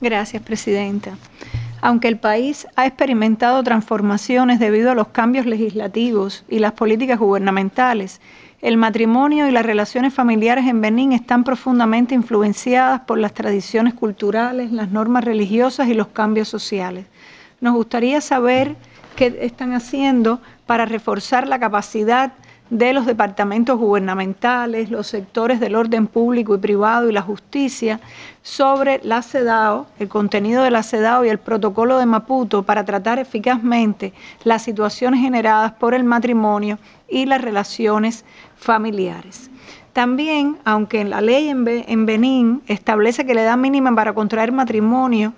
Gracias, Presidenta. Aunque el país ha experimentado transformaciones debido a los cambios legislativos y las políticas gubernamentales, el matrimonio y las relaciones familiares en Benín están profundamente influenciadas por las tradiciones culturales, las normas religiosas y los cambios sociales. Nos gustaría saber qué están haciendo para reforzar la capacidad de los departamentos gubernamentales, los sectores del orden público y privado y la justicia sobre la CEDAW, el contenido de la CEDAW y el protocolo de Maputo para tratar eficazmente las situaciones generadas por el matrimonio y las relaciones familiares. También, aunque la ley en Benín establece que la edad mínima para contraer matrimonio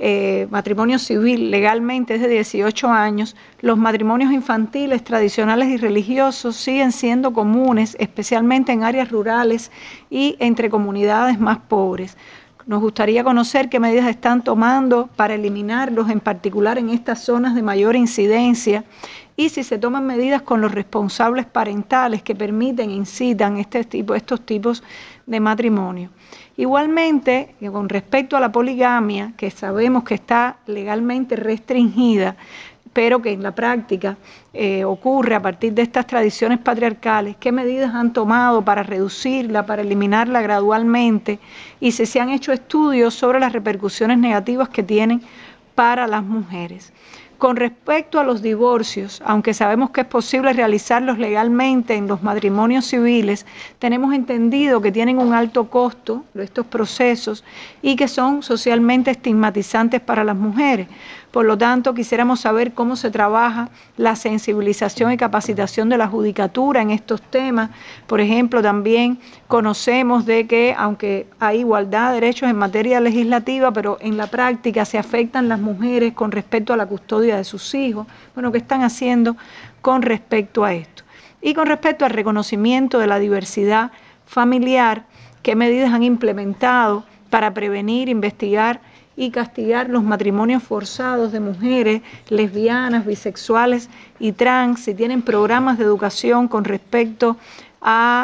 civil legalmente es de 18 años, los matrimonios infantiles tradicionales y religiosos siguen siendo comunes, especialmente en áreas rurales y entre comunidades más pobres. Nos gustaría conocer qué medidas están tomando para eliminarlos, en particular en estas zonas de mayor incidencia, y si se toman medidas con los responsables parentales que permiten e incitan estos tipos de matrimonio. Igualmente, con respecto a la poligamia, que sabemos que está legalmente restringida, pero que en la práctica ocurre a partir de estas tradiciones patriarcales, ¿qué medidas han tomado para reducirla, para eliminarla gradualmente? Y si se han hecho estudios sobre las repercusiones negativas que tienen para las mujeres. Con respecto a los divorcios, aunque sabemos que es posible realizarlos legalmente en los matrimonios civiles, tenemos entendido que tienen un alto costo estos procesos y que son socialmente estigmatizantes para las mujeres. Por lo tanto, quisiéramos saber cómo se trabaja la sensibilización y capacitación de la judicatura en estos temas. Por ejemplo, también conocemos de que, aunque hay igualdad de derechos en materia legislativa, pero en la práctica se afectan las mujeres con respecto a la custodia de sus hijos. Bueno, ¿qué están haciendo con respecto a esto? Y con respecto al reconocimiento de la diversidad familiar, ¿qué medidas han implementado para prevenir, investigar y castigar los matrimonios forzados de mujeres lesbianas, bisexuales y trans? Si tienen programas de educación con respecto a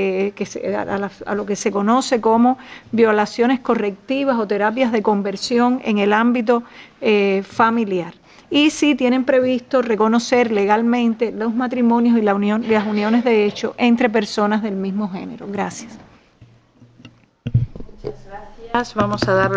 lo que se conoce como violaciones correctivas o terapias de conversión en el ámbito familiar. Y si tienen previsto reconocer legalmente los matrimonios y las uniones de hecho entre personas del mismo género. Gracias. Muchas gracias. Vamos a dar